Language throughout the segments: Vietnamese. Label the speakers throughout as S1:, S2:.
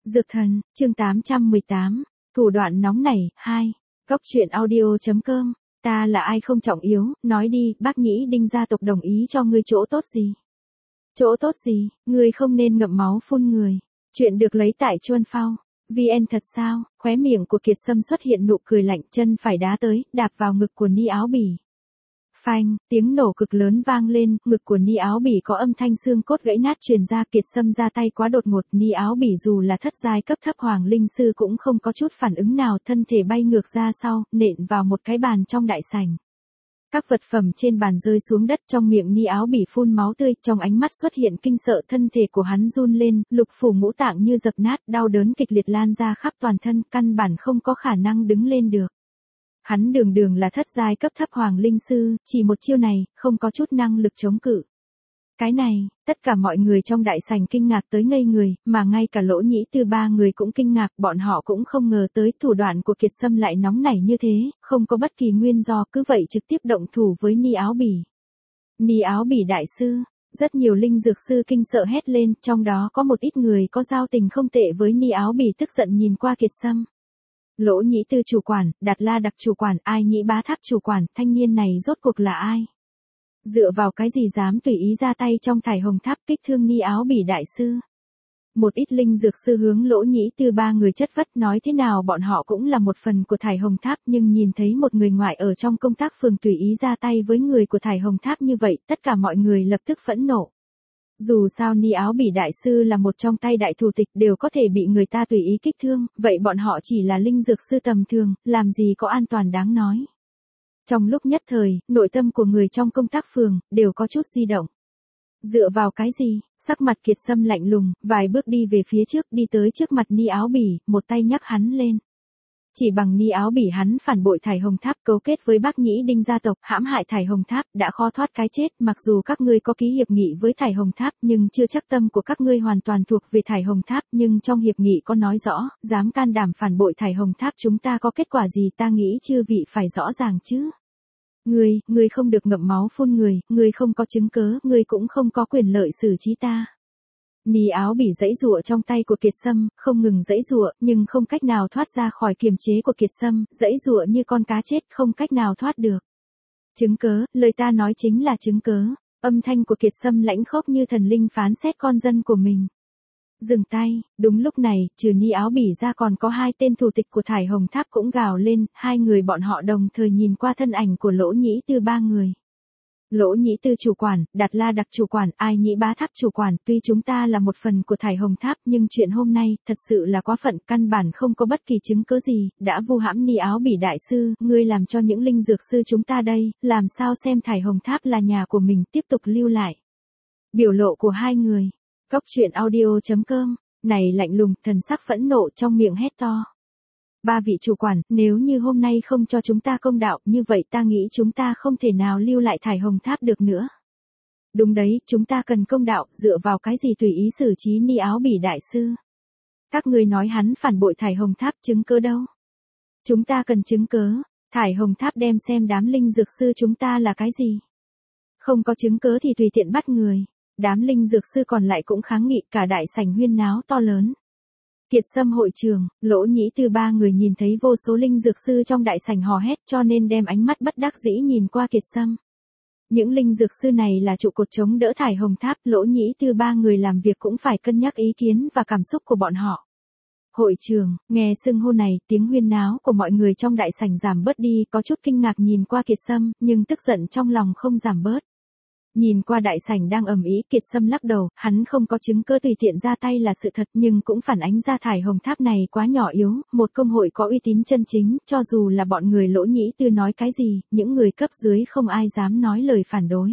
S1: Dược thần, chương 818, thủ đoạn nóng nảy, 2, Góc truyện audio.com, ta là ai không trọng yếu, nói đi, bác nhĩ Đinh gia tộc đồng ý cho ngươi chỗ tốt gì? Chỗ tốt gì, ngươi không nên ngậm máu phun người. Chuyện được lấy tại Chuân Phao. VN thật sao, khóe miệng của Kiệt Sâm xuất hiện nụ cười lạnh, chân phải đá tới, đạp vào ngực của Ni Áo Bỉ. Phanh, tiếng nổ cực lớn vang lên, ngực của Ni Áo Bỉ có âm thanh xương cốt gãy nát truyền ra. Kiệt Sâm ra tay quá đột ngột, Ni Áo Bỉ dù là thất giai cấp thấp hoàng linh sư cũng không có chút phản ứng nào, thân thể bay ngược ra sau, nện vào một cái bàn trong đại sảnh. Các vật phẩm trên bàn rơi xuống đất, trong miệng Ni Áo Bỉ phun máu tươi, trong ánh mắt xuất hiện kinh sợ, thân thể của hắn run lên, lục phủ ngũ tạng như dập nát, đau đớn kịch liệt lan ra khắp toàn thân, căn bản không có khả năng đứng lên được. Hắn đường đường là thất giai cấp thấp hoàng linh sư, chỉ một chiêu này, không có chút năng lực chống cự. Cái này, tất cả mọi người trong đại sảnh kinh ngạc tới ngây người, mà ngay cả Lỗ Nhĩ Tư ba người cũng kinh ngạc, bọn họ cũng không ngờ tới thủ đoạn của Kiệt Sâm lại nóng nảy như thế, không có bất kỳ nguyên do, cứ vậy trực tiếp động thủ với Ni Áo Bỉ. Ni Áo Bỉ đại sư, rất nhiều linh dược sư kinh sợ hét lên, trong đó có một ít người có giao tình không tệ với Ni Áo Bỉ tức giận nhìn qua Kiệt Sâm. Lỗ Nhĩ Tư chủ quản, Đạt La Đặc chủ quản, Ai Nhĩ Bá Tháp chủ quản, thanh niên này rốt cuộc là ai? Dựa vào cái gì dám tùy ý ra tay trong Thải Hồng Tháp kích thương Ni Áo Bỉ đại sư? Một ít linh dược sư hướng Lỗ Nhĩ Tư ba người chất vấn, nói thế nào bọn họ cũng là một phần của Thải Hồng Tháp, nhưng nhìn thấy một người ngoại ở trong công tác phường tùy ý ra tay với người của Thải Hồng Tháp như vậy, tất cả mọi người lập tức phẫn nộ. Dù sao Ni Áo Bỉ đại sư là một trong tay đại thủ tịch, đều có thể bị người ta tùy ý kích thương, vậy bọn họ chỉ là linh dược sư tầm thường, làm gì có an toàn đáng nói. Trong lúc nhất thời, nội tâm của người trong công tác phường đều có chút di động. Dựa vào cái gì? Sắc mặt Kiệt Sâm lạnh lùng, vài bước đi về phía trước, đi tới trước mặt Ni Áo Bỉ, một tay nhấc hắn lên. Chỉ bằng Ni Áo Bỉ hắn phản bội Thải Hồng Tháp, cấu kết với bác nhĩ Đinh gia tộc, hãm hại Thải Hồng Tháp, đã khó thoát cái chết, mặc dù các ngươi có ký hiệp nghị với Thải Hồng Tháp, nhưng chưa chắc tâm của các ngươi hoàn toàn thuộc về Thải Hồng Tháp, nhưng trong hiệp nghị có nói rõ, dám can đảm phản bội Thải Hồng Tháp chúng ta có kết quả gì, ta nghĩ chư vị phải rõ ràng chứ. Ngươi không được ngậm máu phun người, ngươi không có chứng cớ, ngươi cũng không có quyền lợi xử trí ta. Ni Áo Bỉ giãy giụa trong tay của Kiệt Sâm, không ngừng giãy giụa, nhưng không cách nào thoát ra khỏi kiềm chế của Kiệt Sâm, giãy giụa như con cá chết, không cách nào thoát được. Chứng cớ, lời ta nói chính là chứng cớ. Âm thanh của Kiệt Sâm lãnh khốc như thần linh phán xét con dân của mình. Dừng tay, đúng lúc này, trừ Ni Áo Bỉ ra còn có hai tên thủ tịch của Thải Hồng Tháp cũng gào lên, hai người bọn họ đồng thời nhìn qua thân ảnh của Lỗ Nhĩ Tư ba người. Lỗ Nhĩ Tư chủ quản, Đạt La Đặc chủ quản, Ai Nhĩ Bá Tháp chủ quản, tuy chúng ta là một phần của Thải Hồng Tháp nhưng chuyện hôm nay thật sự là quá phận, căn bản không có bất kỳ chứng cứ gì, đã vu hãm Ni Áo Bỉ đại sư, ngươi làm cho những linh dược sư chúng ta đây, làm sao xem Thải Hồng Tháp là nhà của mình, tiếp tục lưu lại. Biểu lộ của hai người. Góc truyện audio.com, này lạnh lùng, thần sắc phẫn nộ trong miệng hét to. Ba vị chủ quản, nếu như hôm nay không cho chúng ta công đạo, như vậy ta nghĩ chúng ta không thể nào lưu lại Thải Hồng Tháp được nữa. Đúng đấy, chúng ta cần công đạo, dựa vào cái gì tùy ý xử trí Ni Áo Bỉ đại sư. Các người nói hắn phản bội Thải Hồng Tháp, chứng cớ đâu? Chúng ta cần chứng cớ, Thải Hồng Tháp đem xem đám linh dược sư chúng ta là cái gì. Không có chứng cớ thì tùy tiện bắt người. Đám linh dược sư còn lại cũng kháng nghị, cả đại sảnh huyên náo to lớn. Kiệt Sâm hội trường, Lỗ Nhĩ Tư ba người nhìn thấy vô số linh dược sư trong đại sảnh hò hét cho nên đem ánh mắt bất đắc dĩ nhìn qua Kiệt Sâm. Những linh dược sư này là trụ cột chống đỡ Thải Hồng Tháp, Lỗ Nhĩ Tư ba người làm việc cũng phải cân nhắc ý kiến và cảm xúc của bọn họ. Hội trường, nghe xưng hô này, tiếng huyên náo của mọi người trong đại sảnh giảm bớt đi, có chút kinh ngạc nhìn qua Kiệt Sâm, nhưng tức giận trong lòng không giảm bớt. Nhìn qua đại sảnh đang ầm ĩ, Kiệt Sâm lắc đầu, hắn không có chứng cứ tùy tiện ra tay là sự thật, nhưng cũng phản ánh ra Thải Hồng Tháp này quá nhỏ yếu, một công hội có uy tín chân chính, cho dù là bọn người Lỗ Nhĩ Tư nói cái gì, những người cấp dưới không ai dám nói lời phản đối.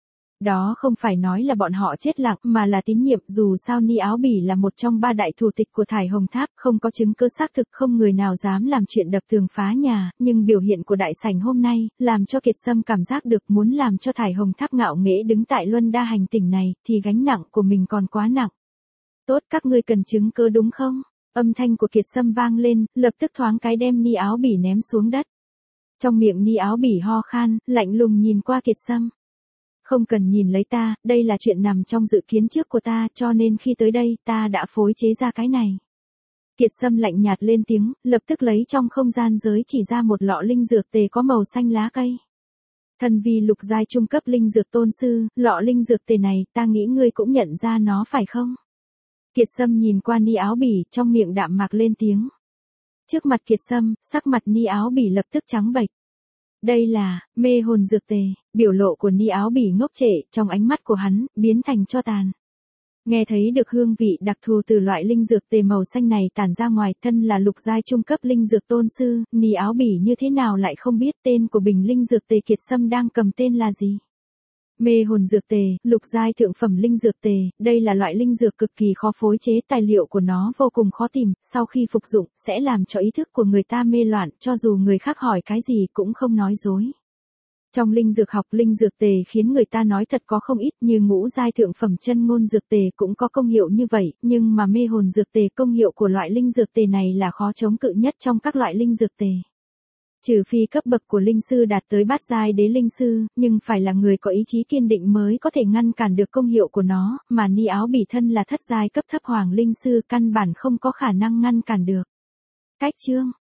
S1: Đó không phải nói là bọn họ chết lặng, mà là tín nhiệm, dù sao Ni Áo Bỉ là một trong ba đại thủ tịch của Thải Hồng Tháp, không có chứng cứ xác thực, không người nào dám làm chuyện đập tường phá nhà, nhưng biểu hiện của đại sảnh hôm nay, làm cho Kiệt Sâm cảm giác được muốn làm cho Thải Hồng Tháp ngạo nghễ đứng tại luân đa hành tỉnh này, thì gánh nặng của mình còn quá nặng. Tốt, các ngươi cần chứng cứ đúng không? Âm thanh của Kiệt Sâm vang lên, lập tức thoáng cái đem Ni Áo Bỉ ném xuống đất. Trong miệng Ni Áo Bỉ ho khan, lạnh lùng nhìn qua Kiệt Sâm. Không cần nhìn lấy ta, đây là chuyện nằm trong dự kiến trước của ta, cho nên khi tới đây, ta đã phối chế ra cái này. Kiệt Sâm lạnh nhạt lên tiếng, lập tức lấy trong không gian giới chỉ ra một lọ linh dược tề có màu xanh lá cây. Thân vì lục giai trung cấp linh dược tôn sư, lọ linh dược tề này, ta nghĩ ngươi cũng nhận ra nó phải không? Kiệt Sâm nhìn qua Ni Áo Bỉ, trong miệng đạm mạc lên tiếng. Trước mặt Kiệt Sâm, sắc mặt Ni Áo Bỉ lập tức trắng bệch. Đây là mê hồn dược tề. Biểu lộ của Ni Áo Bỉ ngốc trệ, trong ánh mắt của hắn biến thành tro tàn. Nghe thấy được hương vị đặc thù từ loại linh dược tề màu xanh này tản ra ngoài, thân là lục giai trung cấp linh dược tôn sư, Ni Áo Bỉ như thế nào lại không biết tên của bình linh dược tề Kiệt Sâm đang cầm tên là gì? Mê hồn dược tề, lục giai thượng phẩm linh dược tề, đây là loại linh dược cực kỳ khó phối chế, tài liệu của nó vô cùng khó tìm, sau khi phục dụng, sẽ làm cho ý thức của người ta mê loạn, cho dù người khác hỏi cái gì cũng không nói dối. Trong linh dược học, linh dược tề khiến người ta nói thật có không ít, như ngũ giai thượng phẩm chân ngôn dược tề cũng có công hiệu như vậy, nhưng mà mê hồn dược tề, công hiệu của loại linh dược tề này là khó chống cự nhất trong các loại linh dược tề. Trừ phi cấp bậc của linh sư đạt tới bát giai đế linh sư, nhưng phải là người có ý chí kiên định mới có thể ngăn cản được công hiệu của nó, mà Ni Áo Bỉ thân là thất giai cấp thấp hoàng linh sư, căn bản không có khả năng ngăn cản được. Cách chương